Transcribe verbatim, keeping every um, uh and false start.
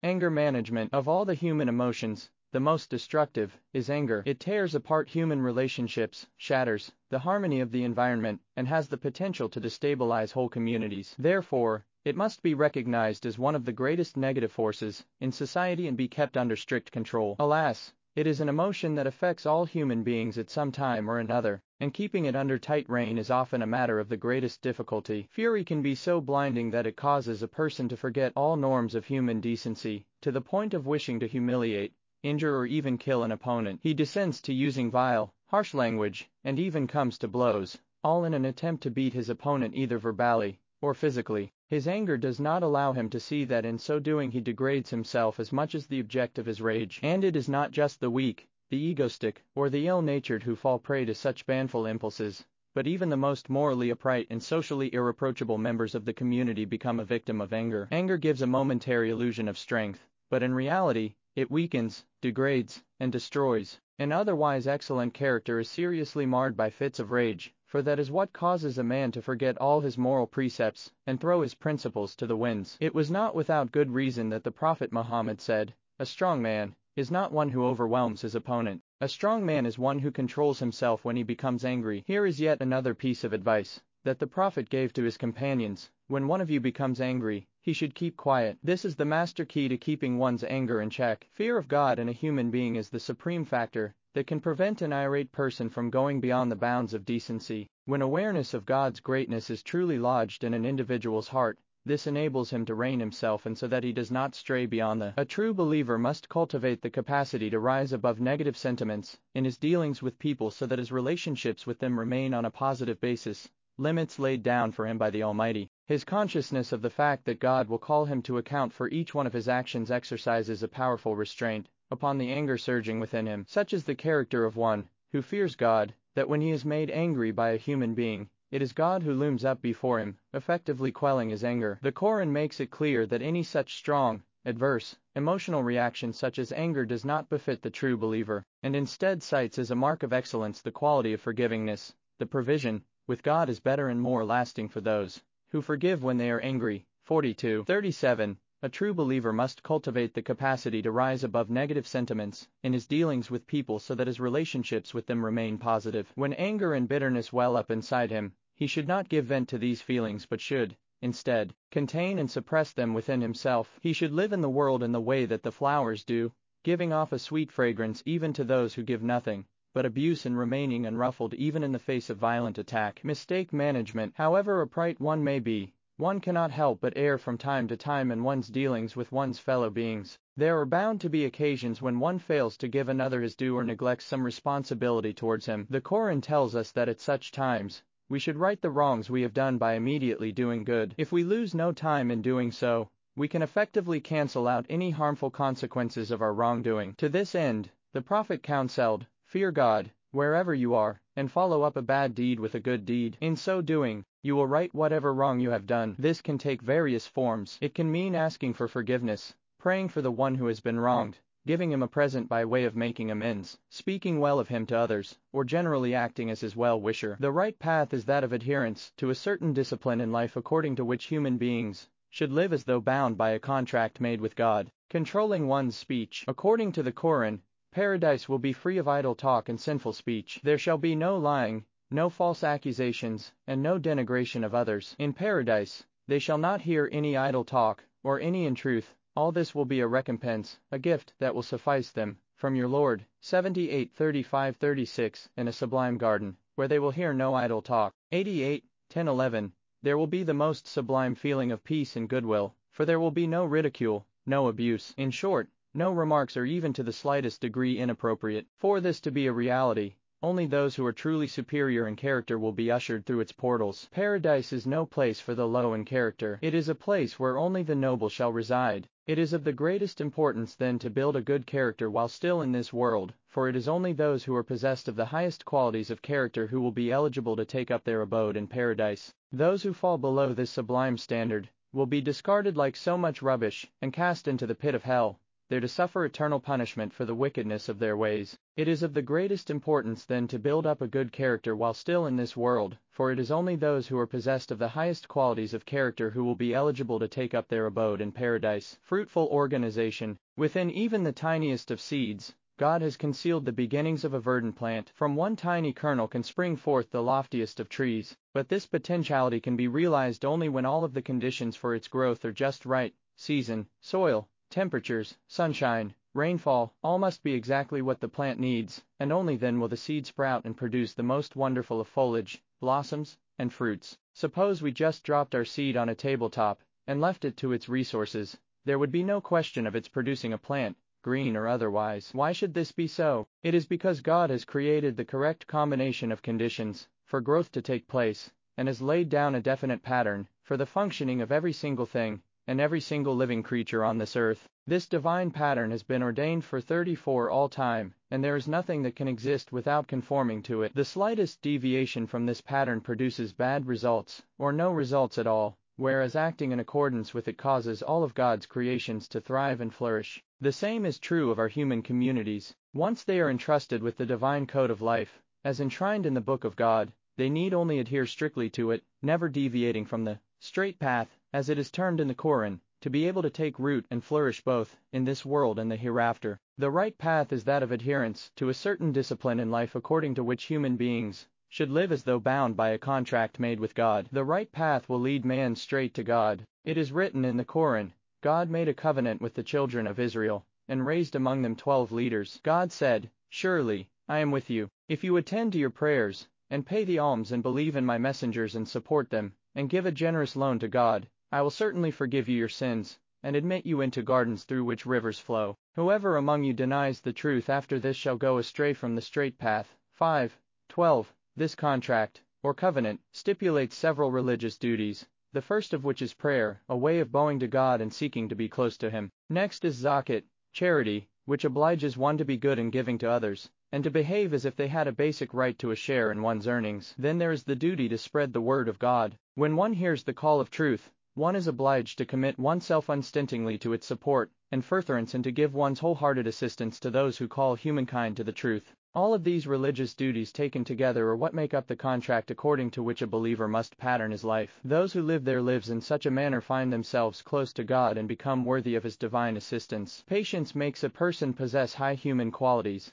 Anger management. Of all the human emotions, the most destructive is anger. It tears apart human relationships, shatters the harmony of the environment, and has the potential to destabilize whole communities. Therefore, it must be recognized as one of the greatest negative forces in society and be kept under strict control. Alas, it is an emotion that affects all human beings at some time or another, and keeping it under tight rein is often a matter of the greatest difficulty. Fury can be so blinding that it causes a person to forget all norms of human decency, to the point of wishing to humiliate, injure or even kill an opponent. He descends to using vile, harsh language, and even comes to blows, all in an attempt to beat his opponent either verbally or physically. His anger does not allow him to see that in so doing he degrades himself as much as the object of his rage. And it is not just the weak, the egoistic, or the ill-natured who fall prey to such baneful impulses, but even the most morally upright and socially irreproachable members of the community become a victim of anger. Anger gives a momentary illusion of strength, but in reality, it weakens, degrades, and destroys. An otherwise excellent character is seriously marred by fits of rage, for that is what causes a man to forget all his moral precepts and throw his principles to the winds. It was not without good reason that the Prophet Muhammad said, "A strong man is not one who overwhelms his opponent. A strong man is one who controls himself when he becomes angry." Here is yet another piece of advice that the Prophet gave to his companions: when one of you becomes angry, he should keep quiet. This is the master key to keeping one's anger in check. Fear of God in a human being is the supreme factor that can prevent an irate person from going beyond the bounds of decency. When awareness of God's greatness is truly lodged in an individual's heart, this enables him to rein himself in so that he does not stray beyond the. A true believer must cultivate the capacity to rise above negative sentiments in his dealings with people so that his relationships with them remain on a positive basis, limits laid down for him by the Almighty. His consciousness of the fact that God will call him to account for each one of his actions exercises a powerful restraint upon the anger surging within him. Such is the character of one who fears God, that when he is made angry by a human being, it is God who looms up before him, effectively quelling his anger. The Quran makes it clear that any such strong, adverse, emotional reaction such as anger does not befit the true believer, and instead cites as a mark of excellence the quality of forgivingness. The provision with God is better and more lasting for those who forgive when they are angry. forty-two. thirty-seven. A true believer must cultivate the capacity to rise above negative sentiments in his dealings with people so that his relationships with them remain positive. When anger and bitterness well up inside him, he should not give vent to these feelings but should, instead, contain and suppress them within himself. He should live in the world in the way that the flowers do, giving off a sweet fragrance even to those who give nothing but abuse and remaining unruffled even in the face of violent attack. Mistake management. However upright one may be, one cannot help but err from time to time in one's dealings with one's fellow beings. There are bound to be occasions when one fails to give another his due or neglects some responsibility towards him. The Quran tells us that at such times, we should right the wrongs we have done by immediately doing good. If we lose no time in doing so, we can effectively cancel out any harmful consequences of our wrongdoing. To this end, the Prophet counseled, "Fear God, wherever you are, and follow up a bad deed with a good deed. In so doing, you will right whatever wrong you have done." This can take various forms. It can mean asking for forgiveness, praying for the one who has been wronged, giving him a present by way of making amends, speaking well of him to others, or generally acting as his well-wisher. The right path is that of adherence to a certain discipline in life according to which human beings should live as though bound by a contract made with God. Controlling one's speech. According to the Quran, paradise will be free of idle talk and sinful speech. There shall be no lying, no false accusations, and no denigration of others. In paradise, they shall not hear any idle talk, or any untruth. All this will be a recompense, a gift that will suffice them, from your Lord. seventy-eight thirty-five thirty-six. In a sublime garden, where they will hear no idle talk. eighty-eight ten eleven. There will be the most sublime feeling of peace and goodwill, for there will be no ridicule, no abuse. In short, no remarks are even to the slightest degree inappropriate. For this to be a reality, only those who are truly superior in character will be ushered through its portals. Paradise is no place for the low in character. It is a place where only the noble shall reside. It is of the greatest importance then to build a good character while still in this world, for it is only those who are possessed of the highest qualities of character who will be eligible to take up their abode in paradise. Those who fall below this sublime standard will be discarded like so much rubbish and cast into the pit of hell, they're to suffer eternal punishment for the wickedness of their ways. It is of the greatest importance then to build up a good character while still in this world, for it is only those who are possessed of the highest qualities of character who will be eligible to take up their abode in paradise. Fruitful organization. Within even the tiniest of seeds, God has concealed the beginnings of a verdant plant. From one tiny kernel can spring forth the loftiest of trees, but this potentiality can be realized only when all of the conditions for its growth are just right: season, soil, temperatures, sunshine, rainfall, all must be exactly what the plant needs, and only then will the seed sprout and produce the most wonderful of foliage, blossoms, and fruits. Suppose we just dropped our seed on a tabletop, and left it to its resources, there would be no question of its producing a plant, green or otherwise. Why should this be so? It is because God has created the correct combination of conditions for growth to take place, and has laid down a definite pattern for the functioning of every single thing and every single living creature on this earth. This divine pattern has been ordained for thirty-four all time, and there is nothing that can exist without conforming to it. The slightest deviation from this pattern produces bad results, or no results at all, whereas acting in accordance with it causes all of God's creations to thrive and flourish. The same is true of our human communities. Once they are entrusted with the divine code of life, as enshrined in the Book of God, they need only adhere strictly to it, never deviating from the straight path, as it is termed in the Quran, to be able to take root and flourish both in this world and the hereafter. The right path is that of adherence to a certain discipline in life according to which human beings should live as though bound by a contract made with God. The right path will lead man straight to God. It is written in the Quran, God made a covenant with the children of Israel, and raised among them twelve leaders. God said, surely, I am with you. If you attend to your prayers, and pay the alms and believe in my messengers and support them, and give a generous loan to God, I will certainly forgive you your sins, and admit you into gardens through which rivers flow. Whoever among you denies the truth after this shall go astray from the straight path. five. twelve. This contract, or covenant, stipulates several religious duties, the first of which is prayer, a way of bowing to God and seeking to be close to Him. Next is zakat, charity, which obliges one to be good in giving to others, and to behave as if they had a basic right to a share in one's earnings. Then there is the duty to spread the word of God. When one hears the call of truth, one is obliged to commit oneself unstintingly to its support and furtherance and to give one's wholehearted assistance to those who call humankind to the truth. All of these religious duties taken together are what make up the contract according to which a believer must pattern his life. Those who live their lives in such a manner find themselves close to God and become worthy of His divine assistance. Patience makes a person possess high human qualities,